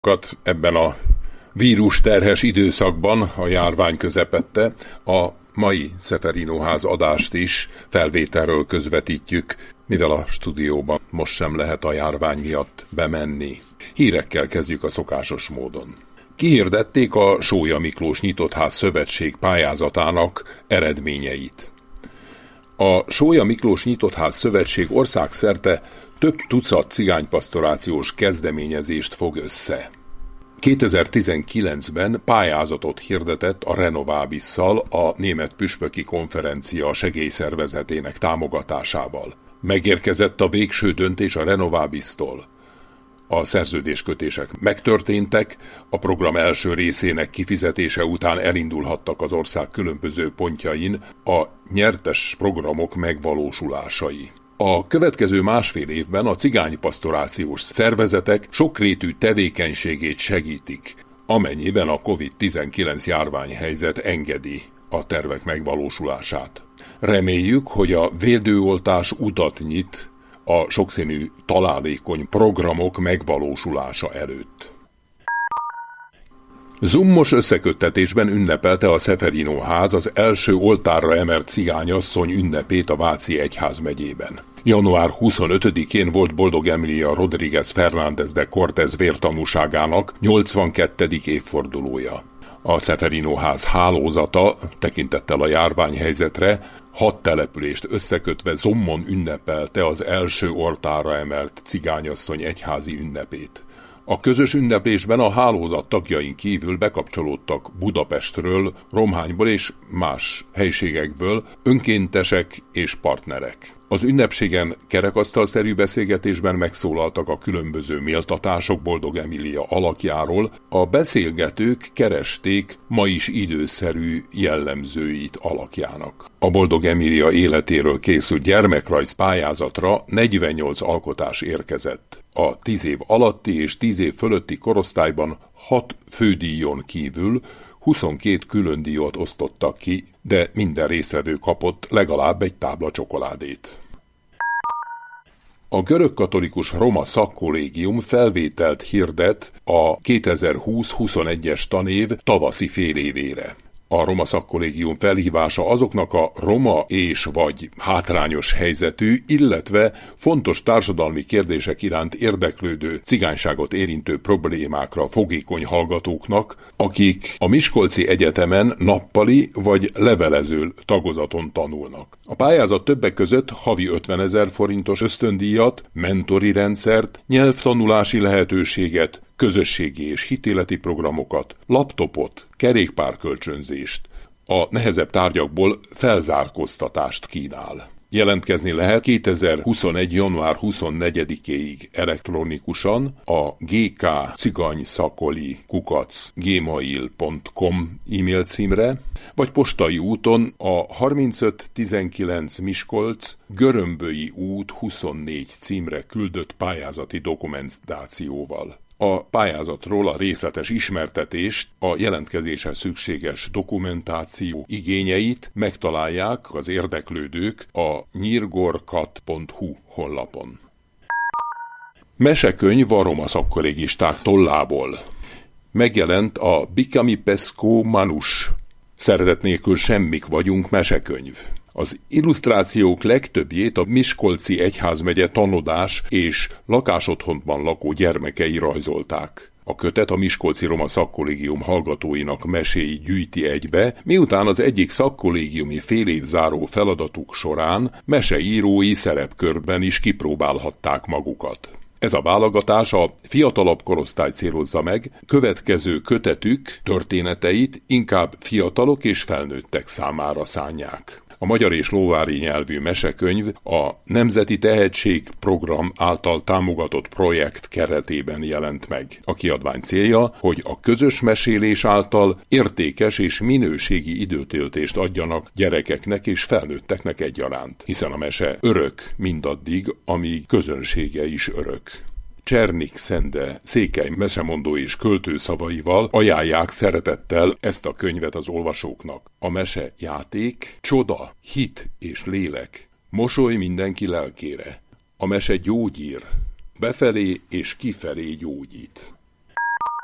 Ebben a vírusterhes időszakban, a járvány közepette, a mai Szeferino-ház adást is felvételről közvetítjük, mivel a stúdióban most sem lehet a járvány miatt bemenni. Hírekkel kezdjük a szokásos módon. Kihirdették a Sólyom Miklós Nyitottház Szövetség pályázatának eredményeit. A Sólyom Miklós Nyitottház Szövetség országszerte több tucat cigánypastorációs kezdeményezést fog össze. 2019-ben pályázatot hirdetett a Renovabis-szal, a Német Püspöki Konferencia segélyszervezetének támogatásával. Megérkezett a végső döntés a Renovabis-tól. A szerződéskötések megtörténtek, a program első részének kifizetése után elindulhattak az ország különböző pontjain a nyertes programok megvalósulásai. A következő másfél évben a cigánypastorációs szervezetek sokrétű tevékenységét segítik, amennyiben a COVID-19 járványhelyzet engedi a tervek megvalósulását. Reméljük, hogy a védőoltás utat nyit a sokszínű találékony programok megvalósulása előtt. Zoomos összeköttetésben ünnepelte a Szeferino-ház az első oltárra emelt cigányasszony ünnepét a Váci egyházmegyében. Január 25-én volt Boldog Emília Rodríguez Fernández de Cortés vértanúságának 82. évfordulója. A Szeferino-ház hálózata tekintettel a járványhelyzetre 6 települést összekötve Zommon ünnepelte az első oltárra emelt cigányasszony egyházi ünnepét. A közös ünneplésben a hálózat tagjain kívül bekapcsolódtak Budapestről, Romhányból és más helységekből önkéntesek és partnerek. Az ünnepségen kerekasztalszerű beszélgetésben megszólaltak a különböző méltatások Boldog Emília alakjáról, a beszélgetők keresték ma is időszerű jellemzőit alakjának. A Boldog Emília életéről készült gyermekrajz pályázatra 48 alkotás érkezett. A 10 év alatti és 10 év fölötti korosztályban 6 fődíjon kívül 22 külön díjat osztottak ki, de minden résztvevő kapott legalább egy tábla csokoládét. A görögkatolikus Roma Szakkollégium felvételt hirdet a 2020-21-es tanév tavaszi félévére. A Roma Szakkollégium felhívása azoknak a roma és vagy hátrányos helyzetű, illetve fontos társadalmi kérdések iránt érdeklődő, cigányságot érintő problémákra fogékony hallgatóknak, akik a Miskolci Egyetemen nappali vagy levelező tagozaton tanulnak. A pályázat többek között havi 50 000 forintos ösztöndíjat, mentori rendszert, nyelvtanulási lehetőséget, közösségi és hitéleti programokat, laptopot, kerékpárkölcsönzést, a nehezebb tárgyakból felzárkóztatást kínál. Jelentkezni lehet 2021. január 24-éig elektronikusan a gkciganyszakoli@gmail.com e-mail címre, vagy postai úton a 3519 Miskolc, Görömbölyi út 24 címre küldött pályázati dokumentációval. A pályázatról a részletes ismertetést, a jelentkezéshez szükséges dokumentáció igényeit megtalálják az érdeklődők a nyirgorkat.hu honlapon. Mesekönyv a roma szakkollégisták tollából. Megjelent a Bikami Pesco Manus, szeretet nélkül semmik vagyunk mesekönyv. Az illusztrációk legtöbbjét a Miskolci egyházmegye tanodás és lakásotthonban lakó gyermekei rajzolták. A kötet a Miskolci Roma Szakkollégium hallgatóinak meséi gyűjti egybe, miután az egyik szakkollégiumi félévzáró feladatuk során meseírói szerepkörben is kipróbálhatták magukat. Ez a válogatás a fiatalabb korosztály célozza meg, következő kötetük történeteit inkább fiatalok és felnőttek számára szánják. A magyar és lóvári nyelvű mesekönyv a Nemzeti Tehetség Program által támogatott projekt keretében jelent meg. A kiadvány célja, hogy a közös mesélés által értékes és minőségi időtöltést adjanak gyerekeknek és felnőtteknek egyaránt, hiszen a mese örök mindaddig, amíg közönsége is örök. Csernik Szende, székely mesemondó és költő szavaival ajánlják szeretettel ezt a könyvet az olvasóknak. A mese játék, csoda, hit és lélek, mosoly mindenki lelkére. A mese gyógyír, befelé és kifelé gyógyít.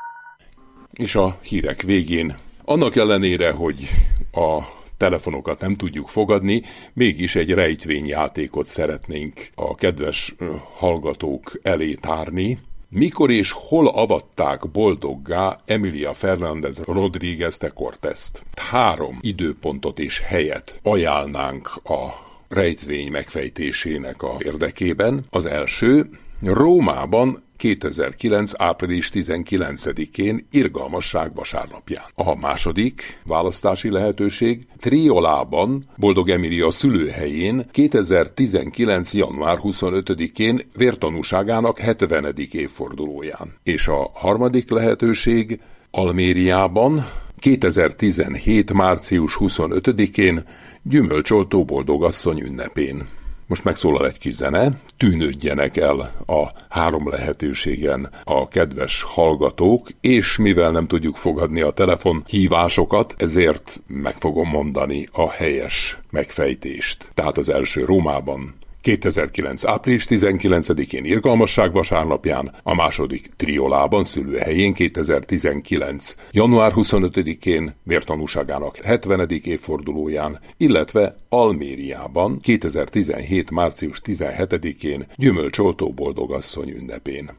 És a hírek végén, annak ellenére, hogy a telefonokat nem tudjuk fogadni, mégis egy rejtvényjátékot szeretnénk a kedves hallgatók elé tárni. Mikor és hol avatták boldoggá Emilia Fernández Rodríguez de Cortést? 3 időpontot és helyet ajánlnánk a rejtvény megfejtésének a érdekében. Az első, Rómában 2009. április 19-én irgalmasság vasárnapján. A második választási lehetőség Triolában, Boldog Emilia szülőhelyén 2019. január 25-én vértanúságának 70. évfordulóján. És a harmadik lehetőség Almériában 2017. március 25-én gyümölcsoltó boldogasszony ünnepén. Most megszólal egy kis zene, tűnődjenek el a 3 lehetőségen a kedves hallgatók, és mivel nem tudjuk fogadni a telefonhívásokat, ezért meg fogom mondani a helyes megfejtést. Tehát az első Rómában 2009. április 19-én irgalmasság vasárnapján, a második Triolában szülőhelyén 2019. január 25-én vértanúságának 70. évfordulóján, illetve Almériában 2017. március 17-én gyümölcsoltó boldogasszony ünnepén.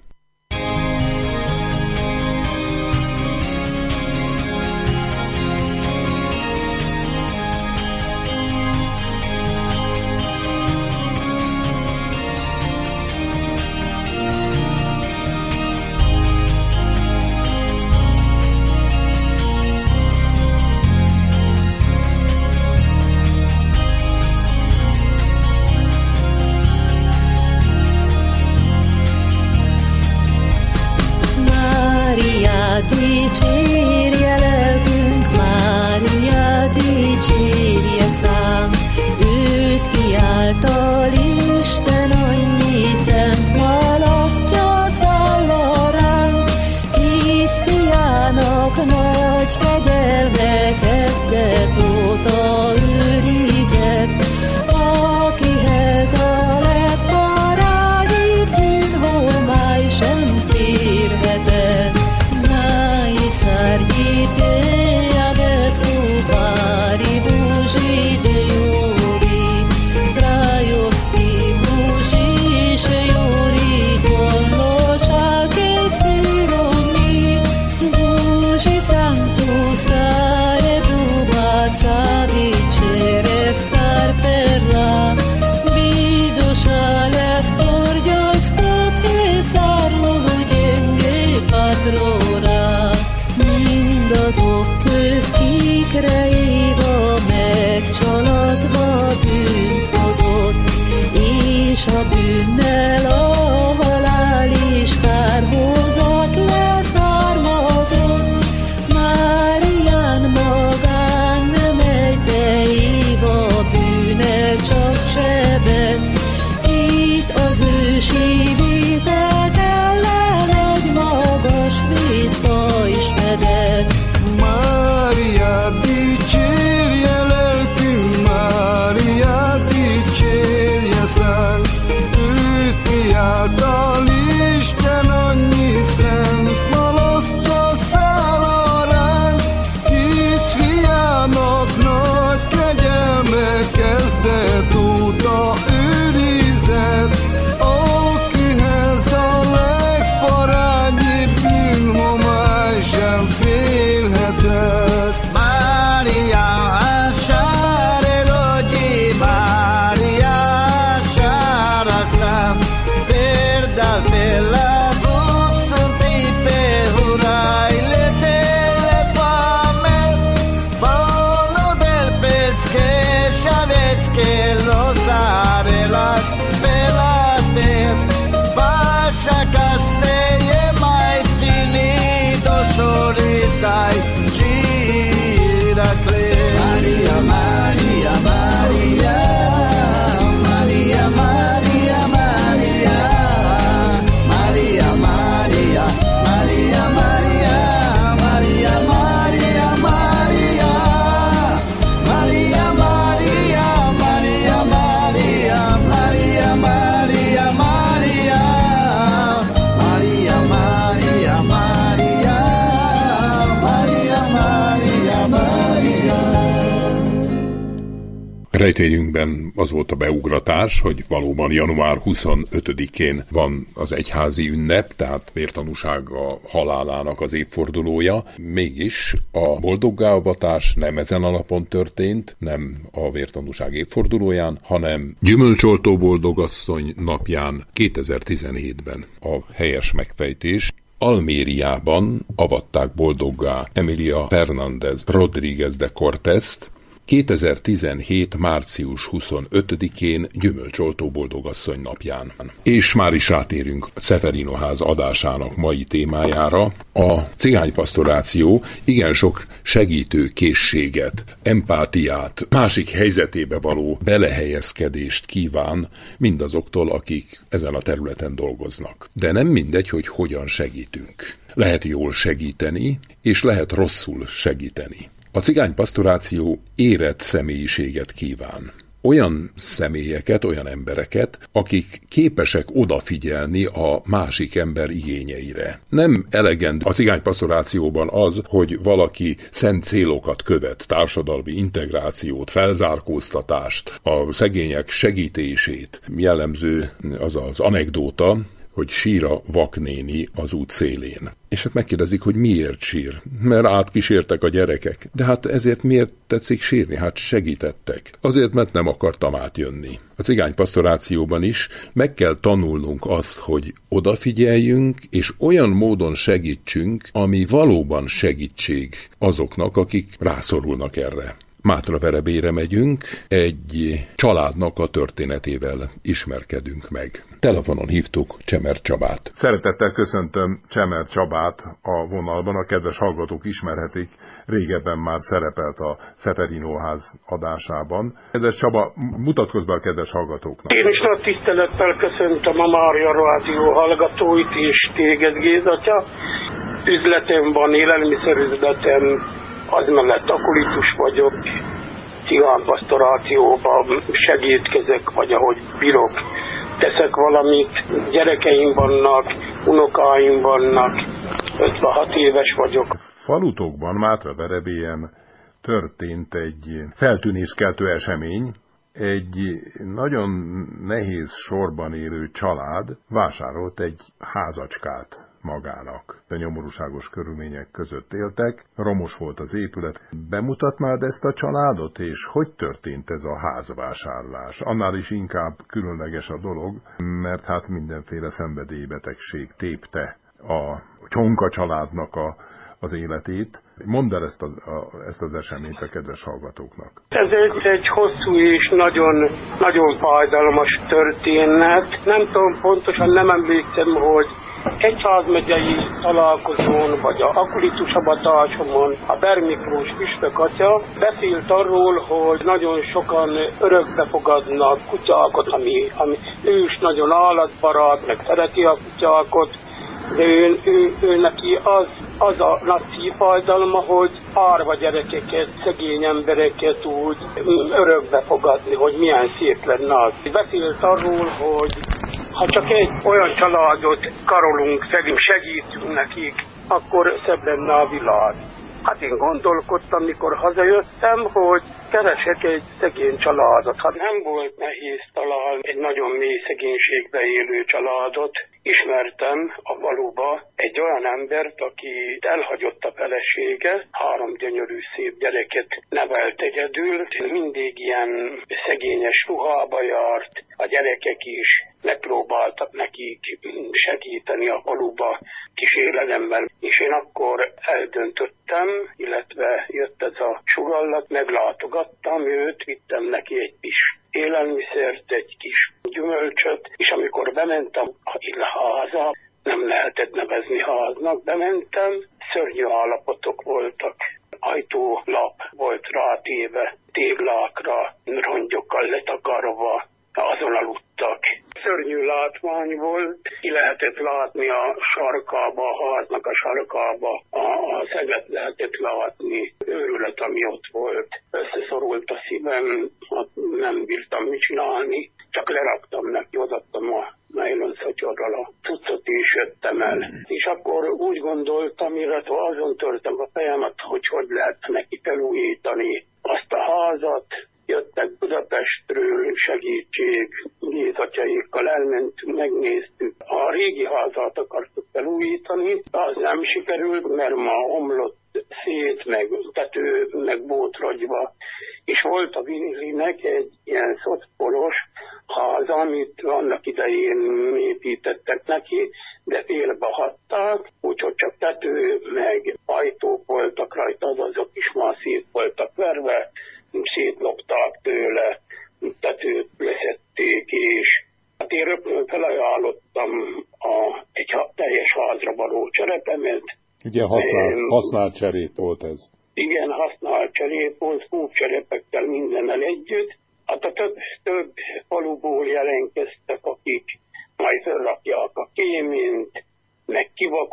Dicsérje lelkünk, Mária, dicsérje szám, őt kiáltal Isten annyi szent választja szállva ránk. Itt fiának nagy kegyelme kezdet óta őrizett, akihez a legparányi bűnhomály sem férhetett. Sargite adesso pari bugi de iuri, tra iosti bugi se iuri conosca che si rommi, bugi sanctus are bruba savice restar per la vidosales por Dios cotesarlo ludenge patrona. Mindazok közt, kikre Éva megcsaladva bűnt hozott, és a bűnnel a halál is kárhozat leszármazott. Márián magán nem egy, de Éva bűne csak sebet. Itt az ősi vétek ellen egy magas védfa is fedett. Mária, dicsérje lelkünk, Mária, dicsérje szánk, őt kiáltal Isten annyi Rejtélyünkben az volt a beugratás, hogy valóban január 25-én van az egyházi ünnep, tehát vértanúság a halálának az évfordulója. Mégis a boldoggá-avatás nem ezen a napon történt, nem a vértanúság évfordulóján, hanem Gyümölcsoltó boldogasszony napján 2017-ben. A helyes megfejtés: Almériában avatták boldoggá Emilia Fernández Rodríguez de Cortezt 2017. március 25-én Gyümölcsoltó boldogasszony napján. És már is rátérünk Ceferino ház adásának mai témájára. A cigánypastoráció igen sok segítő készséget, empátiát, másik helyzetébe való belehelyezkedést kíván mindazoktól, akik ezen a területen dolgoznak. De nem mindegy, hogy hogyan segítünk. Lehet jól segíteni, és lehet rosszul segíteni. A cigánypastoráció érett személyiséget kíván. Olyan személyeket, olyan embereket, akik képesek odafigyelni a másik ember igényeire. Nem elegendő a cigánypastorációban az, hogy valaki szent célokat követ, társadalmi integrációt, felzárkóztatást, a szegények segítését. Jellemző az az anekdóta, hogy sír a vaknéni az út szélén. És hát megkérdezik, hogy miért sír. Mert átkísértek a gyerekek. De hát ezért miért tetszik sírni? Hát segítettek. Azért, mert nem akartam átjönni. A cigánypastorációban is meg kell tanulnunk azt, hogy odafigyeljünk, és olyan módon segítsünk, ami valóban segítség azoknak, akik rászorulnak erre. Mátraverebére megyünk, egy családnak a történetével ismerkedünk meg. Telefonon hívtuk Csemer Csabát. Szeretettel köszöntöm Csemer Csabát a vonalban, a kedves hallgatók ismerhetik, régebben már szerepelt a Ceferino ház adásában. Kedves Csaba, mutatkozz be a kedves hallgatóknak. Én is nagy tisztelettel köszöntöm a Mária Rádió hallgatóit és téged, Gézatya. Üzletem van, élelmiszerüzletem, az mellett akolitus vagyok, cigánypastorációban segítkezek, vagy ahogy bírok, teszek valamit. Gyerekeim vannak, unokáim vannak, 56 éves vagyok. Falutokban, Mátraverebélyen történt egy feltűnéskeltő esemény. Egy nagyon nehéz sorban élő család vásárolt egy házacskát magának. A nyomorúságos körülmények között éltek, romos volt az épület. Bemutatnád ezt a családot, és hogy történt ez a házvásárlás? Annál is inkább különleges a dolog, mert hát mindenféle szenvedélybetegség tépte a Csonka családnak az életét. Mondd el ezt az eseményt a kedves hallgatóknak. Ez egy hosszú és nagyon, nagyon fájdalmas történet. Nem tudom pontosan, nem emlékszem, hogy egyházmegyei találkozón, vagy a akolitus avatásomon a Bermiklós püspök atya beszélt arról, hogy nagyon sokan örökbe fogadnak kutyákat, ami ő is nagyon állatbarát, meg szereti a kutyákat, de ő neki az a nagy szívfájdalma, hogy árva gyerekeket, szegény embereket úgy örökbe fogadni, hogy milyen szép lenne az. Beszélt arról, hogy ha csak egy olyan családot karolunk, segítünk nekik, akkor szebb lenne a világ. Hát én gondolkodtam, mikor hazajöttem, hogy keresek egy szegény családot. Hát nem volt nehéz találni egy nagyon mély szegénységbe élő családot. Ismertem a faluba egy olyan embert, aki elhagyott a felesége, 3 gyönyörű szép gyereket nevelt egyedül. Mindig ilyen szegényes ruhába járt, a gyerekek is megpróbáltak nekik segíteni a faluba kis élelemmel. És én akkor eldöntöttem, illetve jött ez a sugallat, meglátogattam őt, vittem neki egy kis élelmiszert, egy kis gyümölcsöt, és amikor bementem a háza, nem lehetett nevezni háznak, bementem, szörnyű állapotok voltak. Ajtólap volt rátéve, téglákra, rongyokkal letakarva, azon aludtak. Szörnyű látvány volt, ki lehetett látni a sarkába, a háznak a sarkába, a szeget lehetett látni, őrület, ami ott volt. Összeszorult a szívem, nem bírtam mit csinálni, csak leraktam neki, odaadtam a nejlonszatyorral a cuccot, és jöttem el. És akkor úgy gondoltam, illetve azon törtem a fejemet, hogy lehet neki felújítani azt a házat, jöttek Budapestről segítség, Gézatyaikkal elmentünk, megnéztük. A régi házat akartuk felújítani, az nem sikerült, mert ma omlott szét, meg tető, meg bótragyva. És volt a Vinilinek egy ilyen szocpolos ház, amit annak idején építettek neki, de félbehatták, úgyhogy csak tető, meg ajtók voltak rajta, azok is már szét voltak verve, szétlopták tőle, tetőt leszették, és hát én rögtön felajánlottam egy teljes házra való cserepemet. Ugye használt cserép volt ez? Igen, használt cserép volt, kúpcserepekkel mindennel együtt. Hát a több faluból jelentkeztek, akik majd felrakják a kéményt, meg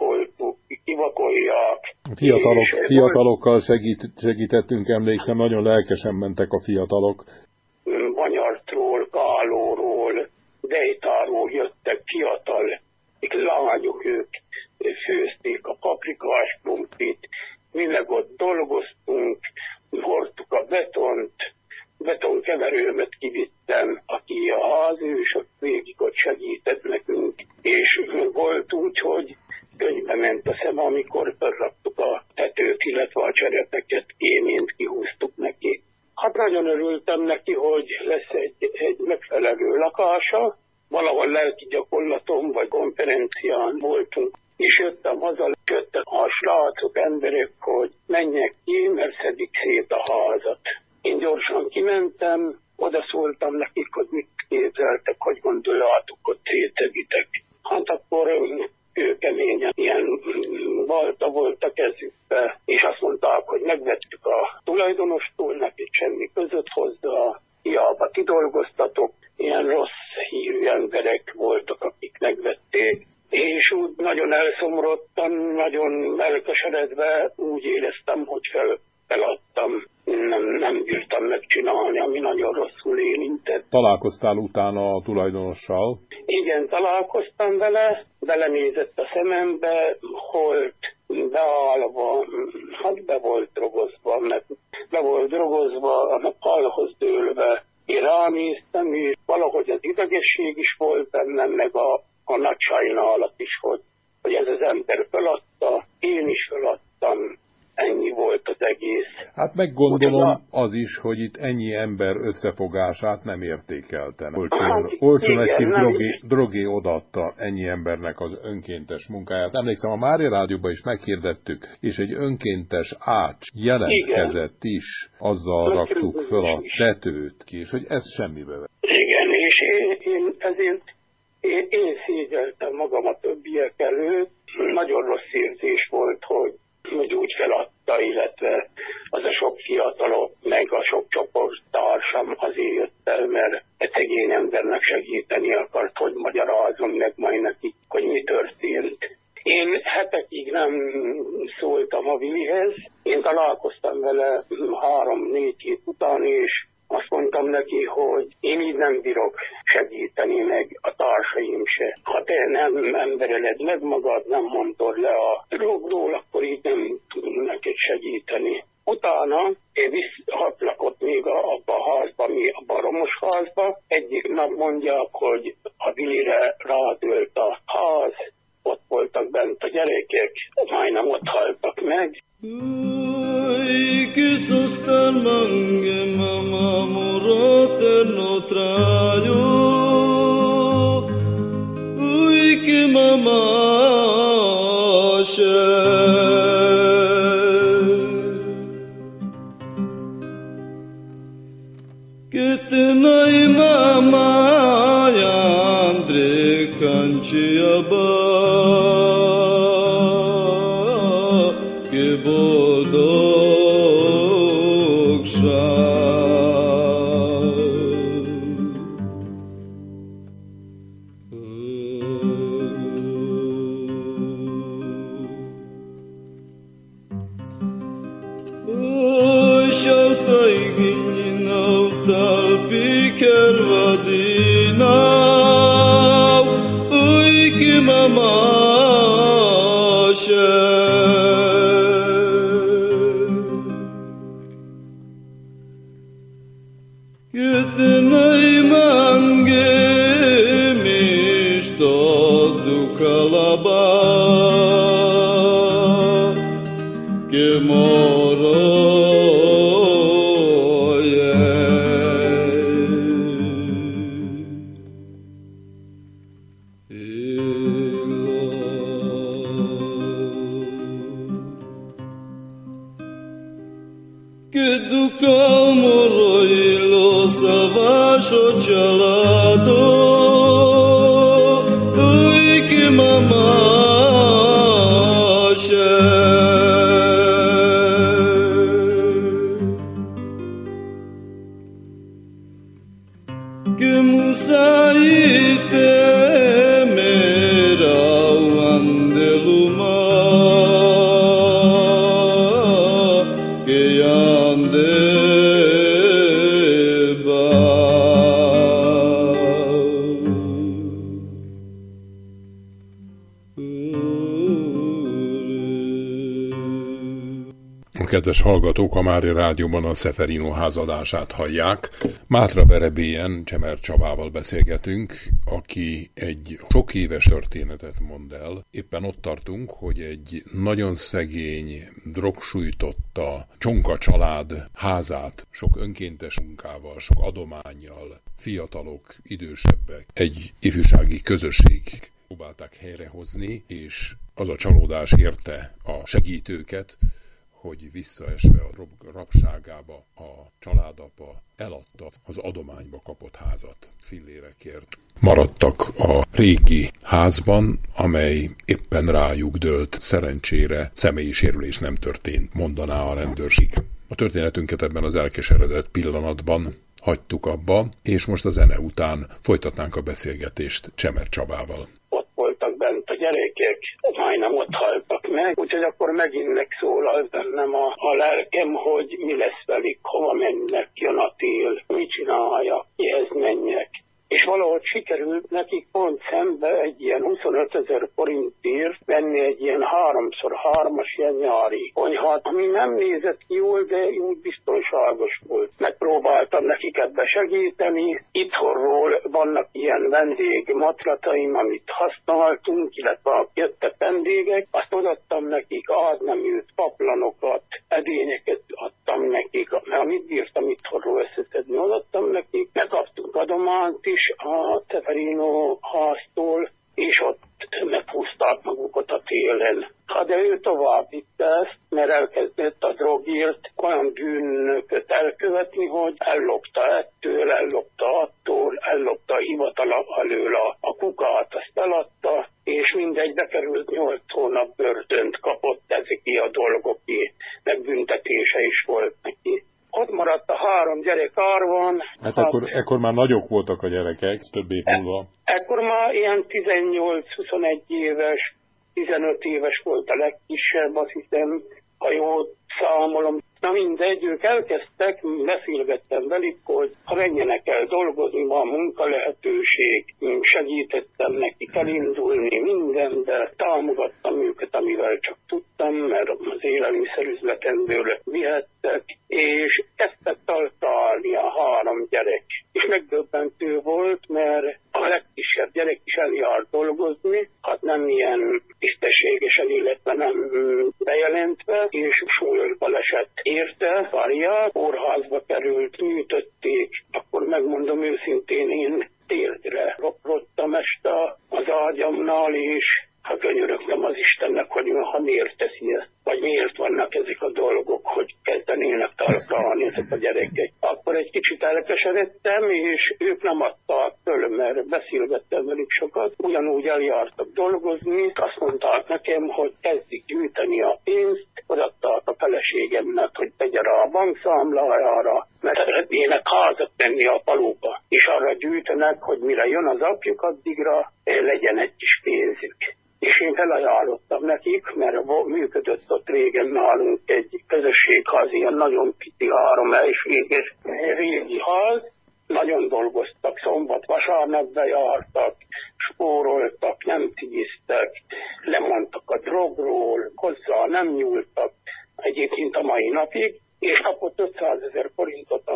kivakolják. Fiatalokkal segítettünk, emlékszem, nagyon lelkesen mentek a fiatalok. Banyartról, Kálóról, Dejtáról jöttek fiatal lányok, ők főzték a paprikás krumplit, mi meg ott dolgoztunk, hordtuk a betonkeverőmet kivittem, aki a házős, ott végig ott segített nekünk, és volt úgy, hogy könyvbe ment a szem, amikor felraktuk a tetőt, illetve a cserepeket, kéményt kihúztuk neki. Hát nagyon örültem neki, hogy lesz egy megfelelő lakása, valahol lelki gyakorlaton vagy konferencián voltunk, és jöttem haza, jöttek a srácok, emberek, hogy menjek ki, mert szedik szét a házat. Én gyorsan kimentem, oda szóltam nekik, hogy mit képzeltek, hogy gondoljátok, hogy szétszegitek. Hát akkor ő keményen ilyen balta volt a kezükbe, és azt mondták, hogy megvettük a tulajdonostól, neki semmi között hozzá, hiába ti dolgoztatok, ilyen rossz hírű emberek voltak, akik megvették. És úgy nagyon elszomorodtam, nagyon elkeseredve úgy éreztem, hogy feladtam. Nem bírtam megcsinálni, ami nagyon rosszul érintett. Találkoztál utána a tulajdonossal? Igen, találkoztam vele, belenézett a szemembe, holt beállva, hát be volt drogozva, a falhoz dőlve. Én ránéztem, és valahogy az idegesség is volt bennem, meg a nagy sajnálat is, hogy ez az ember feladta, én is feladtam, ennyi volt az egész. Hát meggondolom az is, hogy itt ennyi ember összefogását nem értékelte. Olcsón egy kis drogé odaadta ennyi embernek az önkéntes munkáját. Emlékszem, a Mária Rádióban is meghirdettük, és egy önkéntes ács jelentkezett is, azzal raktuk föl a tetőt ki, és hogy ez semmibe vett. Igen, és én ezért én szégyeltem magam a többiek előtt. Nagyon rossz érzés volt, hogy úgy feladta, illetve az a sok fiatalok, meg a sok csoporttársam azért jött el, mert egy szegény embernek segíteni akart, hogy magyarázom meg majd neki, hogy mi történt. Én hetekig nem szóltam a Vilihez, én találkoztam vele 3-4 hét után, és azt mondtam neki, hogy én így nem bírok segíteni, meg a társaim se. Ha te nem embereled meg magad, nem mondod le a drogról, akkor így nem tudunk neked segíteni. Utána én visszahatlakott még abba a házba, abba a romos házba. Egyik nap mondják, hogy a Vilire rádőlt a ház, ott voltak bent a gyerekek, majdnem ott haltak meg. Uy, que sos tan mangue, mamá, morote no trayo. Uy, que mamá, que te nai mamá, yandre canchiaba. que Kedves hallgatók, a Mária Rádióban a Szeferino házadását hallják. Mátraverebélyen Csemer Csabával beszélgetünk, aki egy sok éves történetet mond el. Éppen ott tartunk, hogy egy nagyon szegény, drogsújtotta Csonka család házát sok önkéntes munkával, sok adománnyal, fiatalok, idősebbek, egy ifjúsági közösség próbálták helyrehozni, és az a csalódás érte a segítőket, hogy visszaesve a rabságába a családapa eladta az adományba kapott házat fillérekért. Maradtak a régi házban, amely éppen rájuk dőlt. Szerencsére személyi sérülés nem történt, mondaná a rendőrség. A történetünket ebben az elkeseredett pillanatban hagytuk abba, és most a zene után folytatnánk a beszélgetést Csemer Csabával. Ott voltak bent a gyerekek, majdnem ott haltak meg, úgyhogy akkor megint megszólalt bennem a lelkem, hogy mi lesz velük, hova mennek, jön a tél, mit csinálja, kihez menjek. És valahogy sikerült nekik pont szembe egy ilyen 25 000 forintért venni egy ilyen 3x3-as ilyen nyári konyhát, ami nem nézett jól, de úgy biztonságos volt. Megpróbáltam nekik ebbe segíteni. Itthonról vannak ilyen vendégmatrataim, amit használtunk, illetve jöttek vendégek. Azt odaadtam nekik, ádneműt, paplanokat, edényeket adtam nekik, amit bírtam itthonról összeszedni, odaadtam nekik. Megkaptunk adományt is a Szeferino háztól, és ott meghúzták magukat a télen. De ő tovább vitte ezt, mert elkezdett a drogért olyan bűnöket elkövetni, hogy ellopta ettől, ellopta attól, ellopta a hivatal elől a kukát, azt eladta, és mindegy, bekerült 8 hónap börtönt kapott ezek a dolgok, megbüntetése is volt neki. Ott maradt a 3 gyerek árvon. Hát ekkor már nagyok voltak a gyerekek, több év múlva. Ekkor már ilyen 18-21 éves, 15 éves volt a legkisebb, azt hiszem, ha jól számolom. Na mindegy, ők elkezdtek, beszélgettem velük, hogy ha menjenek el dolgozni, van munkalehetőség, segítettem nekik elindulni mindenben, támogattam őket, amivel csak tudtam, mert az élelmiszerüzletemből vihettek, és kezdtek találni a 3 gyerek. És megdöbbentő volt, mert a legkisebb gyerek is eljárt dolgozni, hát nem ilyen tisztességesen, illetve nem bejelentve, és súlyos-baleset érte, várja, kórházba került, műtötték, akkor megmondom őszintén, én térdre roprodtam este az ágyamnál, és hát könyörögtem az Istennek, hogy ha miért teszi ezt, vagy miért vannak ezek a dolgok, hogy kezdenének találni ezek a gyerekek. Akkor egy kicsit elkeseredtem, és ők nem adták föl, mert beszélgettem velük sokat. Ugyanúgy eljártak dolgozni, azt mondták nekem, hogy kezdik gyűjteni a pénzt, odaadták a feleségemnek, hogy tegye rá a bankszámlájára, mert szeretnének házat tenni a faluba, és arra gyűjtenek, hogy mire jön az apjuk, addigra legyen egy kis pénzük. És én felajánlottam nekik, mert működött ott régen nálunk egy közösségház, ilyen nagyon pici 3 egységes régi ház. Nagyon dolgoztak, szombat-vasárnap bejártak, spóroltak, nem tisztek, lemondtak a drogról, hozzá nem nyúltak, egyébként a mai napig, és kapott 500 000 forintot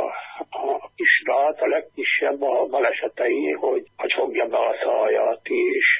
a kisrát, a legkisebb a balesetei, hogy fogja be a száját is.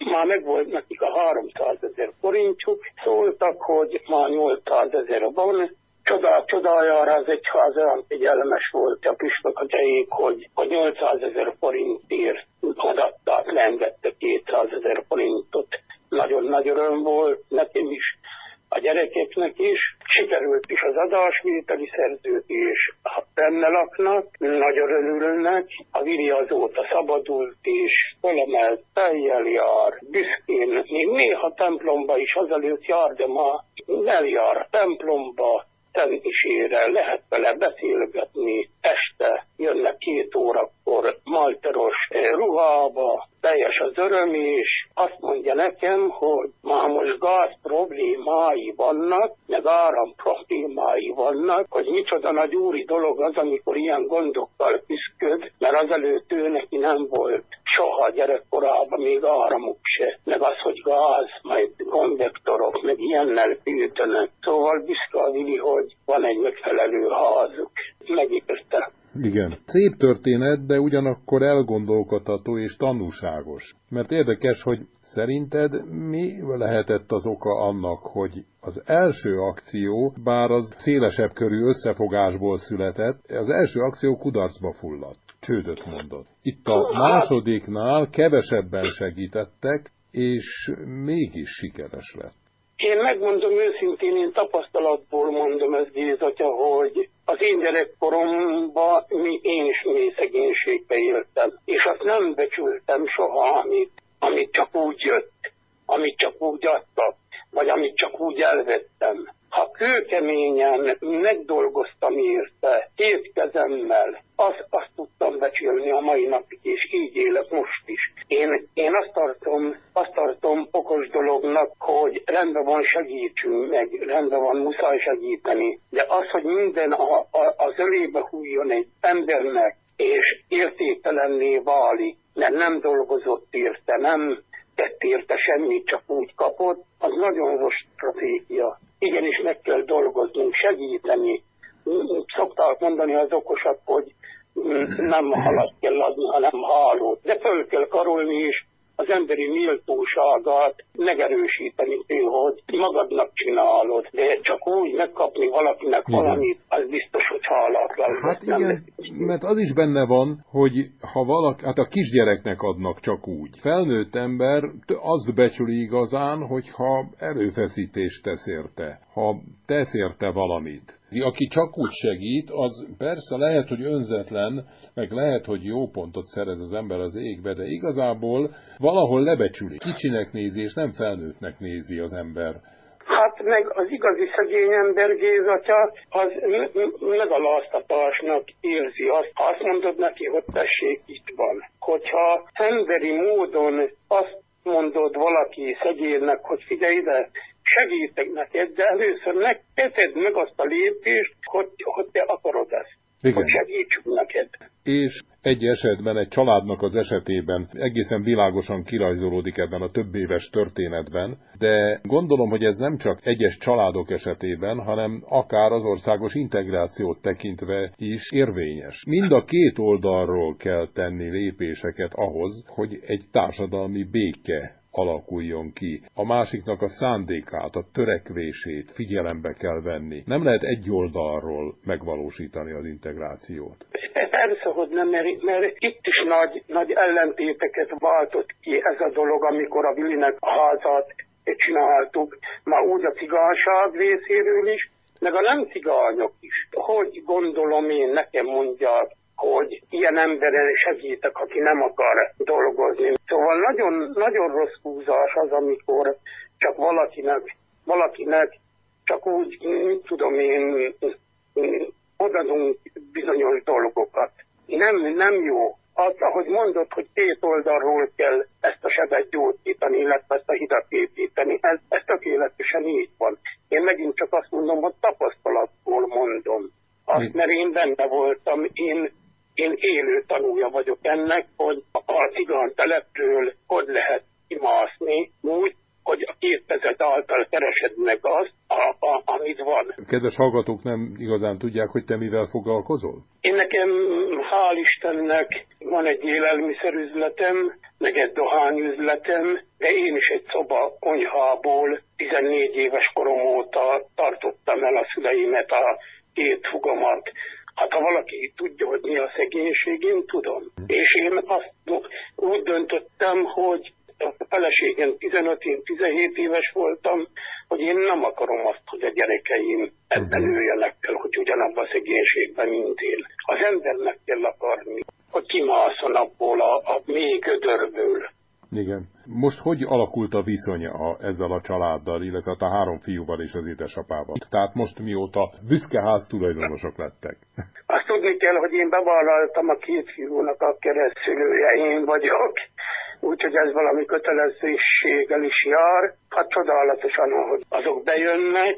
már megvolt nekik a 300 000 forintjuk, szóltak, hogy már 800 000 van. Csodájára az egyház olyan figyelmes volt a püspök atyáik, hogy 800 000 forintért adatták, leengedte 200 000 forintot. Nagyon nagy öröm volt nekem is, a gyerekeknek is. Sikerült is az adásvételi szerződés, benne laknak, nagyon örülnek. A Vili azóta szabadult és felemelt fejjel jár, büszkén. Még néha templomba is azelőtt jár, de ma eljár a templomba, szentmisére, lehet vele beszélgetni, este jönnek 2 órakor malteros ruhába, teljes az öröm, és azt mondja nekem, hogy már most gáz problémái vannak, meg áram problémái vannak, hogy micsoda nagy úri dolog az, amikor ilyen gondokkal küszköd, mert azelőtt ő neki nem volt soha gyerekkorában még áramuk se, meg az, hogy gáz, majd konvektorok, meg ilyennel fűtenek. Szóval büszke a Vili, hogy van egy megfelelő házuk. Megépezte. Igen. Szép történet, de ugyanakkor elgondolkodható és tanúságos. Mert érdekes, hogy szerinted mi lehetett az oka annak, hogy az első akció, bár az szélesebb körű összefogásból született, az első akció kudarcba fulladt, csődöt mondott. Itt a másodiknál kevesebben segítettek, és mégis sikeres lett. Én megmondom őszintén, én tapasztalatból mondom ezt, Gézatya, hogy az én gyerekkoromban én is mély szegénységbe éltem, és azt nem becsültem soha, amit csak úgy jött, amit csak úgy adtak, vagy amit csak úgy elvettem. Ha kőkeményen megdolgoztam érte, 2 kezemmel, azt tudtam becsülni a mai napig, és így élek most is. Én azt tartom okos dolognak, hogy rendben van, segítsünk meg, rendben van, muszáj segíteni. De az, hogy minden az ölébe hújjon egy embernek, és értéktelenné válik, mert nem dolgozott érte, nem tett érte semmit, csak úgy kapott, az nagyon rossz stratégia. Igenis meg kell dolgoznunk, segíteni. Szokták mondani az okosak, hogy nem halat kell adni, hanem hálót. De föl kell karolni is az emberi méltóságát, megerősíteni, hogy magadnak csinálod. De csak úgy megkapni valakinek valamit, az biztos, hogy hálátlan. Hát igen, mert az is benne van, hogy ha valaki, hát a kisgyereknek adnak csak úgy. Felnőtt ember azt becsüli igazán, hogyha erőfeszítést tesz érte, ha tesz érte valamit. Aki csak úgy segít, az persze lehet, hogy önzetlen, meg lehet, hogy jó pontot szerez az ember az égbe, de igazából valahol lebecsüli. Kicsinek nézi, és nem felnőttnek nézi az ember. Hát meg az igazi szegény ember, Gézatya, az megaláztatásnak érzi azt. Ha azt mondod neki, hogy tessék, itt van. Hogyha emberi módon azt mondod valaki szegénynek, hogy figyelj ide, segítek neked, de először tedd meg azt a lépést, hogy te akarod ezt. Igen. Hogy segítsünk neked. És egy esetben, egy családnak az esetében egészen világosan kirajzolódik ebben a több éves történetben, de gondolom, hogy ez nem csak egyes családok esetében, hanem akár az országos integrációt tekintve is érvényes. Mind a 2 oldalról kell tenni lépéseket ahhoz, hogy egy társadalmi béke alakuljon ki. A másiknak a szándékát, a törekvését figyelembe kell venni. Nem lehet egy oldalról megvalósítani az integrációt. Persze, hogy nem, mert itt is nagy ellentéteket váltott ki ez a dolog, amikor a Vilinek a házat csináltuk. Már úgy a cigányság részéről is, meg a nem cigányok is. Hogy gondolom én, nekem mondják, hogy ilyen emberen segítek, aki nem akar dolgozni. Szóval nagyon, nagyon rossz húzás az, amikor csak valakinek csak úgy, tudom én, odadunk bizonyos dolgokat. Nem jó. Az, ahogy mondod, hogy 2 oldalról kell ezt a sebet gyógyítani, illetve ezt a hidat építeni, ez tökéletesen így van. Én megint csak azt mondom, hogy tapasztalatból mondom. Azt, mert én benne voltam, én élő tanúja vagyok ennek, hogy a cigánytelepről hogy lehet kimászni úgy, hogy a 2 kezed által keresed meg azt, amit van. Kedves hallgatók nem igazán tudják, hogy te mivel foglalkozol? Én nekem, hál' Istennek, van egy élelmiszerüzletem, meg egy dohányüzletem, de én is egy szoba konyhából 14 éves korom óta tartottam el a szüleimet, a 2 húgomat. Hát ha valaki tudja, hogy mi a szegénység, én tudom. És én azt úgy döntöttem, hogy a feleségem 15, én 17 éves voltam, hogy én nem akarom azt, hogy a gyerekeim ebben üljenek el, hogy ugyanabban a szegénységben, mint én. Az embernek kell akarni, hogy kimászon abból a mély gödörből. Igen. Most hogy alakult a viszony ezzel a családdal, illetve a 3 fiúval és az édesapával? Tehát most mióta büszke háztulajdonosok lettek? Azt tudni kell, hogy én bevállaltam a 2 fiúnak a keresztszülője, én vagyok. Úgyhogy ez valami kötelezőséggel is jár. Hát csodálatosan, hogy azok bejönnek,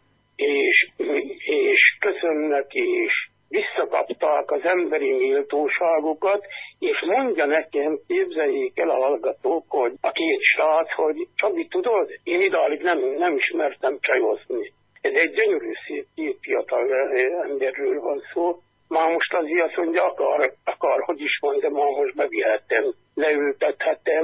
és köszönnek, és visszakapták az emberi méltóságukat, és mondja nekem, képzeljék el a hallgatók, hogy a 2 srác, hogy Csabi, tudod, én idáig nem ismertem csajozni. Ez egy gyönyörű szép 2 fiatal emberről van szó. Már most azért azt mondja, akar, hogy is van, de már most bevihetem, leültethetem,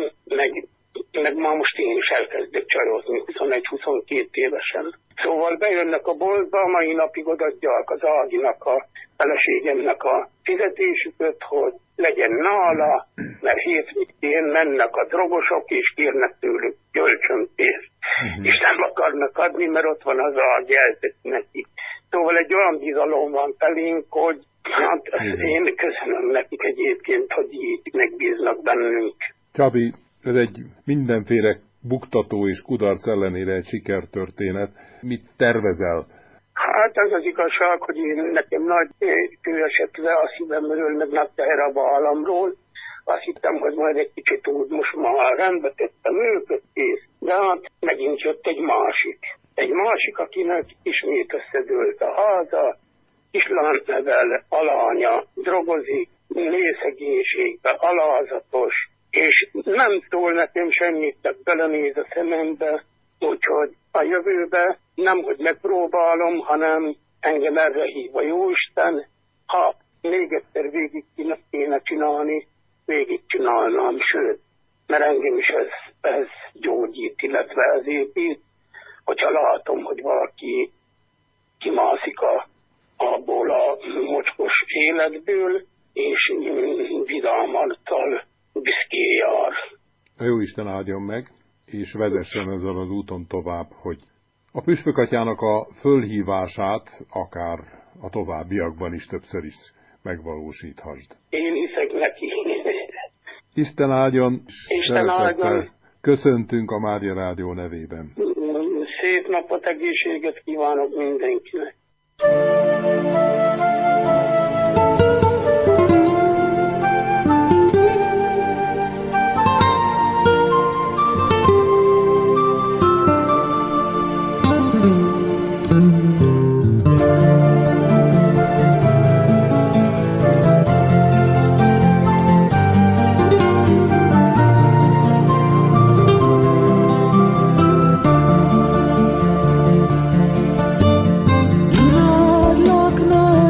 meg már most én is elkezdek csajozni 21-22 évesen. Szóval bejönnek a boltba, mai napig odaadják az Áginak, a feleségemnek a fizetésüket, hogy legyen nála, mert hétvégén mennek a drogosok, és kérnek tőlük kölcsönpénzt. És nem akarnak adni, mert ott van az Ági, eltett nekik. Szóval egy olyan bizalom van felénk, hogy hát én köszönöm nekik egyébként, hogy így megbíznak bennünk. Csabi, ez egy mindenféle buktató és kudarc ellenére egy sikertörténet. Mit tervezel? Hát ez az igazság, hogy nekem nagy kő esett le a szívemről, meg nagy teher a vállamról. Azt hittem, hogy majd egy kicsit úgy most már rendbe tettem őket, kész. De hát megint jött egy másik. Egy másik, akinek ismét összedőlt a háza, kislányt nevel, alánya, drogozik, mélyszegénységbe, alázatos, és nem szól nekem semmit, csak belenéz a szemembe, úgyhogy a jövőbe nem, hogy megpróbálom, hanem engem erre hív a Jóisten, ha még egyszer végig kéne csinálni, végig csinálnám, sőt, mert engem is ez gyógyít, illetve ez épít, hogyha látom, hogy valaki kimászik abból a mocskos életből, és vidámmal büszkén jár. A Jóisten áldjon meg, és vezessen ezzel az úton tovább, hogy a püspökatyának a fölhívását akár a továbbiakban is többször is megvalósíthasd. Én hiszek neki. Isten áldjon, Isten áldjon. Köszöntünk a Mária Rádió nevében. Szép napot, egészséget kívánok mindenkinek. Imádlak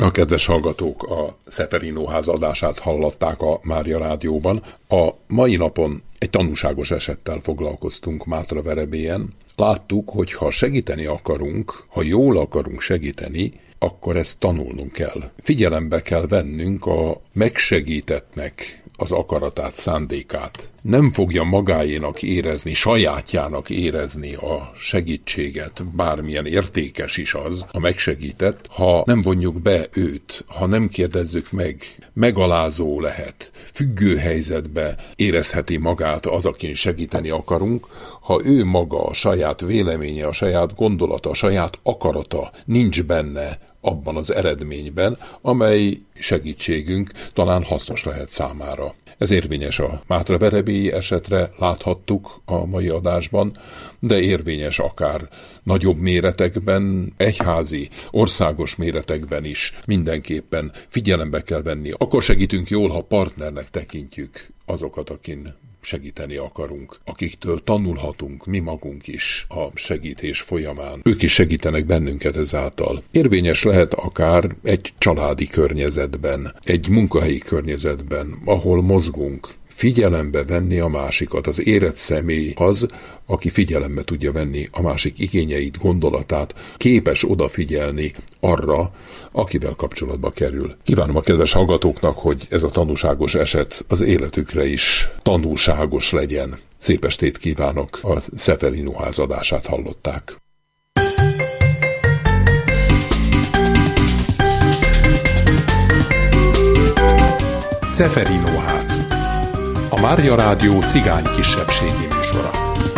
A kedves hallgatók, a Szeferino ház adását hallották a Mária Rádióban. A mai napon egy tanúságos esettel foglalkoztunk Mátraverebélyen. Láttuk, hogy ha segíteni akarunk, ha jól akarunk segíteni, akkor ezt tanulnunk kell. Figyelembe kell vennünk a megsegítettnek az akaratát, szándékát. Nem fogja magáénak érezni, sajátjának érezni a segítséget, bármilyen értékes is az, a megsegített, ha nem vonjuk be őt, ha nem kérdezzük meg, megalázó lehet, függő helyzetbe érezheti magát az, akin segíteni akarunk, ha ő maga, a saját véleménye, a saját gondolata, a saját akarata nincs benne abban az eredményben, amely segítségünk talán hasznos lehet számára. Ez érvényes a mátraverebélyi esetre, láthattuk a mai adásban, de érvényes akár nagyobb méretekben, egyházi, országos méretekben is mindenképpen figyelembe kell venni. Akkor segítünk jól, ha partnernek tekintjük azokat, akin segíteni akarunk, akiktől tanulhatunk mi magunk is a segítés folyamán. Ők is segítenek bennünket ezáltal. Érvényes lehet akár egy családi környezetben, egy munkahelyi környezetben, ahol mozgunk, figyelembe venni a másikat. Az érett személy az, aki figyelembe tudja venni a másik igényeit, gondolatát, képes odafigyelni arra, akivel kapcsolatba kerül. Kívánom a kedves hallgatóknak, hogy ez a tanúságos eset az életükre is tanúságos legyen. Szép estét kívánok, a Szeferino ház adását hallották. Szeferino ház. A Mária Rádió cigány kisebbségi műsora.